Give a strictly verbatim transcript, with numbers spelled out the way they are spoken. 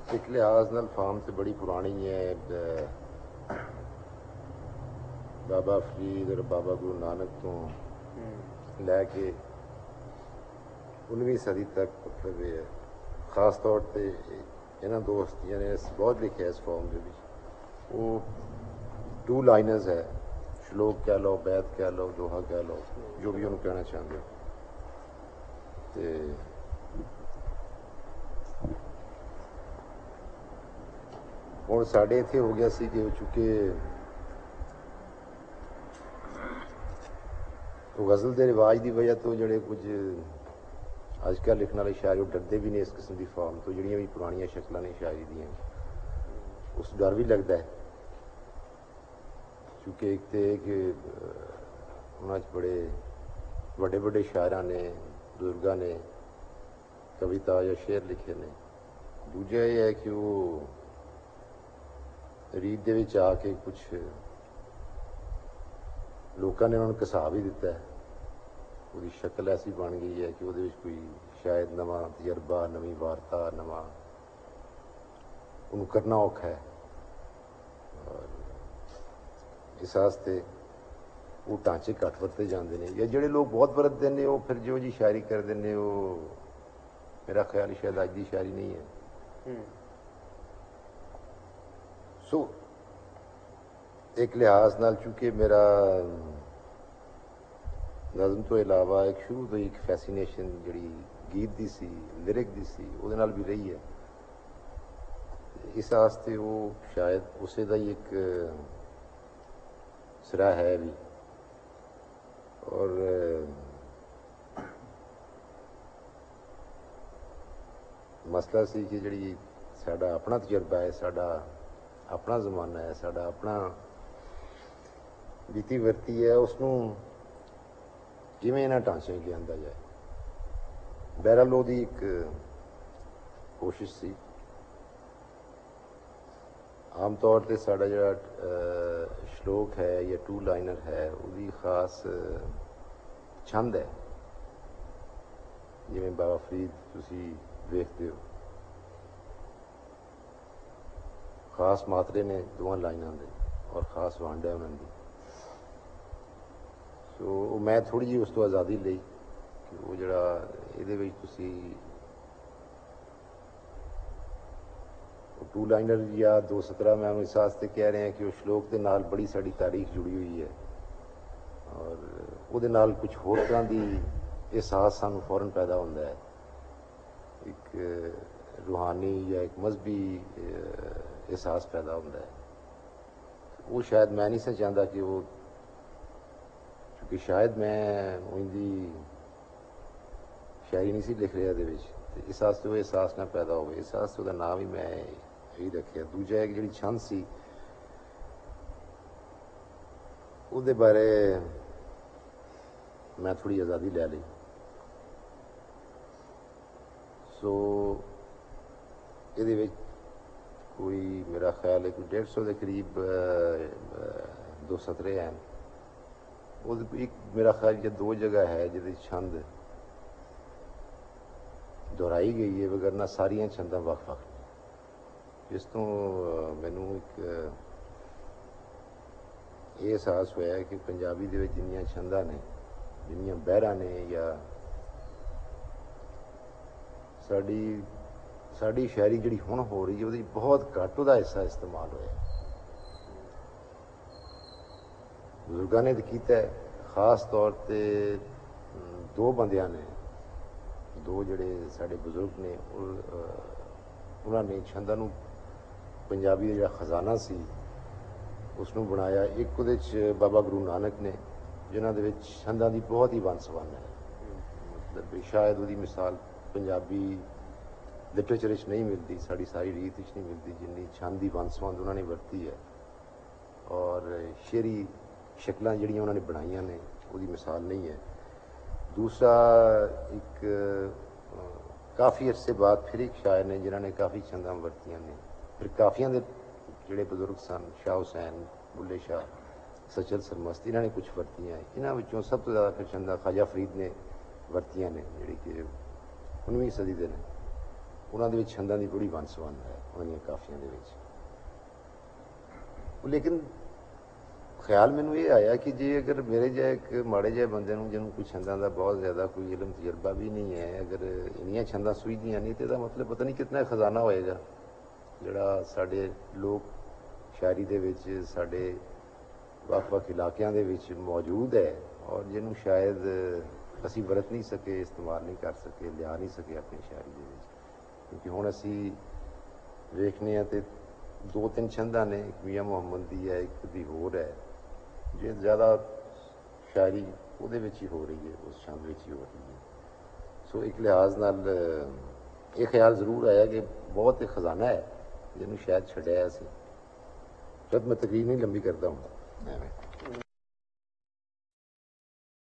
एक लिहाज नाल फार्म तो बड़ी पुरानी है। बाबा फरीद और बाबा गुरु नानक तो लैके उन्नीवीं सदी तक मतलब ये खास तौर पर इन्होंने दोस्तियों ने बहुत लिखे इस फॉर्म के वो टू लाइनर्स है, श्लोक कह लो, बैत कह लो, दोहा कह लो, जो भी उन्होंने कहना चाहते हो। तो और साढ़े इतने हो गया सी कि चूंकि गज़ल के रिवाज की वजह तो जोड़े कुछ अजकल लिखने वाले शायर डरते भी नहीं इस किस्म की फॉर्म तो, जोड़ियाँ भी पुरानिया शक्ल ने शायरी दियाँ उस डर भी लगता है, क्योंकि एक तो कि उन्होंने बड़े बड़े बड़े शायरा ने बुजुर्गों ने कविता या शेर लिखे ने। दूजा यह है कि वो रीत दे विच आके कुछ लोगों ने उन्होंने घसा भी दिता है, वो शक्ल ऐसी बन गई है कि वो कोई शायद नवा तजर्बा, नवी वार्ता, नवा उन्होंने करना औखा है। और इस वास्ते वो ढांचे घट वरते जाते हैं, या जोड़े लोग बहुत वरतते हैं वो फिर जो जी शायरी करते हैं वो मेरा ख्याल शायद अज की शायरी नहीं है। सो एक लिहाज नाल चूंकि मेरा नज़म तो इलावा एक शुरू तो एक फैसीनेशन जी गीत की सी, लिरिक की सी, वो नाल भी रही है। इस वास्ते वो शायद उसे का ही एक सिरा है भी। और मसला सी कि जी साडा अपना तजर्बा है, साडा अपना जमाना है, साडा अपना बीती वरती है, उसनों किवें इन्हां ढांचे के आंदा जाए। बहरहाल ओहदी एक कोशिश सी। आम तौर पर साडा जिहड़ा श्लोक है या टू लाइनर है उसकी खास छंद है, जिवें बाबा फरीद तुसी वेखते हो खास मात्रे ने दोवां लाइनां दे और खास वंड है उन्हां दी। सो मैं थोड़ी जी उस तो आज़ादी लई कि वो जिहड़ा इहदे विच तुसी टू लाइनर या दो सत्रह मैं इस वास्ते कह रहे हैं कि वो श्लोक के नाल बड़ी साड़ी तारीख जुड़ी हुई है और वो नाल कुछ होर तरह की एहसास सानू फौरन पैदा होता है, एक रूहानी या एक मजहबी एहसास पैदा होता है। वो शायद मैं नहीं सा चाहता कि वो, क्योंकि शायद मैं उनकी शायरी नहीं सी लिख रहा दे विच, इस वास्ते वो एहसास ना पैदा हो, इस वास्ते उसका नाम ही मैं यही रखा। दूजा एक जी छंद सी उसदे बारे मैं थोड़ी आज़ादी लै ली। सो ये कोई मेरा ख्याल है कोई डेढ़ सौ के करीब दो सतरे हैं। वो एक मेरा ख्याल ये दो जगह है जिहदे छंद दोहराई गई है, वगरना सारिया छंदा वक् वक् जिस तो मैनू एक ये एहसास होया है कि पंजाबी दे विच जिन्नियां छंदा ने, जिन्नियां बहरा ने या साड़ी साड़ी शायरी जी हुण हो रही है वो बहुत घट वह हिस्सा इस्तेमाल होया। बुजुर्गों ने तो किया खास तौर पर दो बंदियां ने, दो जड़े साढ़े बुजुर्ग ने उन्होंने छंदा नूं पंजाबी का जो खजाना सी उसनूं बनाया। एक उहदे च बाबा गुरु नानक ने जिन्हां दे विच छंदा की बहुत ही वंन सवन है, मतलब शायद उसकी मिसाल पंजाबी लिटरेचर नहीं मिलती, साड़ी सारी रीत नहीं मिलती जिन्नी छंद की वंन सवंद उन्होंने वरती है और शेरी शक्लां जिहड़ियां उन्होंने बनाईयां ने उसकी मिसाल नहीं है। दूसरा एक काफ़ी अरसे बाद फिर एक शायर ने जिन्होंने काफ़ी छंदा वरतियां ने, फिर काफ़ियां दे जिहड़े बुजुर्ग सन शाह हुसैन, बुल्ले शाह, सचल सरमस्त, इन्होंने कुछ वरतियां। इन्हां विचों सब तो ज़्यादा फिर छंदा ख्वाजा फरीद ने वरतियां ने जिहड़ी कि उन्नीवीं सदी दे ने। ਉਹਨਾਂ ਦੇ ਵਿੱਚ ਛੰਦਾਂ ਦੀ ਬੜੀ ਵੰਨ ਸੁਵੰਨ ਹੈ ਉਹਨਾਂ ਦੀਆਂ ਕਾਫੀਆਂ ਦੇ ਵਿੱਚ। ਲੇਕਿਨ ਖਿਆਲ ਮੈਨੂੰ ਇਹ ਆਇਆ ਕਿ ਜੇ ਅਗਰ ਮੇਰੇ ਜਿਹਾ ਇੱਕ ਮਾੜੇ ਜਿਹੇ ਬੰਦੇ ਨੂੰ ਜਿਹਨੂੰ ਕੋਈ ਛੰਦਾਂ ਦਾ ਬਹੁਤ ਜ਼ਿਆਦਾ ਕੋਈ ਇਲਮ ਤਜਰਬਾ ਵੀ ਨਹੀਂ ਹੈ, ਅਗਰ ਇੰਨੀਆਂ ਛੰਦਾਂ ਸੁਝਦੀਆਂ ਨਹੀਂ, ਤਾਂ ਇਹਦਾ ਮਤਲਬ ਪਤਾ ਨਹੀਂ ਕਿਤਨਾ ਖਜ਼ਾਨਾ ਹੋਏਗਾ ਜਿਹੜਾ ਸਾਡੇ ਲੋਕ ਸ਼ਾਇਰੀ ਦੇ ਵਿੱਚ ਸਾਡੇ ਵੱਖ ਵੱਖ ਇਲਾਕਿਆਂ ਦੇ ਵਿੱਚ ਮੌਜੂਦ ਹੈ, ਔਰ ਜਿਹਨੂੰ ਸ਼ਾਇਦ ਅਸੀਂ ਵਰਤ ਨਹੀਂ ਸਕੇ, ਇਸਤੇਮਾਲ ਨਹੀਂ ਕਰ ਸਕੇ, ਲਿਆ ਨਹੀਂ ਸਕੇ ਆਪਣੀ ਸ਼ਾਇਰੀ ਦੇ ਵਿੱਚ। ਕਿਉਂਕਿ ਹੁਣ ਅਸੀਂ ਵੇਖਦੇ ਹਾਂ ਤੇ ਦੋ ਤਿੰਨ ਛੰਦਾਂ ਨੇ, ਇੱਕ ਮੀਆਂ ਮੁਹੰਮਦ ਦੀ ਹੈ, ਇੱਕ ਦੀ ਹੋਰ ਹੈ, ਜੇ ਜ਼ਿਆਦਾ ਸ਼ਾਇਰੀ ਉਹਦੇ ਵਿੱਚ ਹੀ ਹੋ ਰਹੀ ਹੈ, ਉਸ ਛੰਦ ਵਿੱਚ ਹੀ ਹੋ ਰਹੀ ਹੈ। ਸੋ ਇੱਕ ਲਿਹਾਜ਼ ਨਾਲ ਇਹ ਖਿਆਲ ਜ਼ਰੂਰ ਆਇਆ ਕਿ ਬਹੁਤ ਇੱਕ ਖਜ਼ਾਨਾ ਹੈ ਜਿਹਨੂੰ ਸ਼ਾਇਦ ਛੱਡਿਆ ਅਸੀਂ। ਜਦ ਮੈਂ ਤਕਰੀਰ ਨਹੀਂ ਲੰਬੀ ਕਰਦਾ ਹੁੰਦਾ ਐਵੇਂ।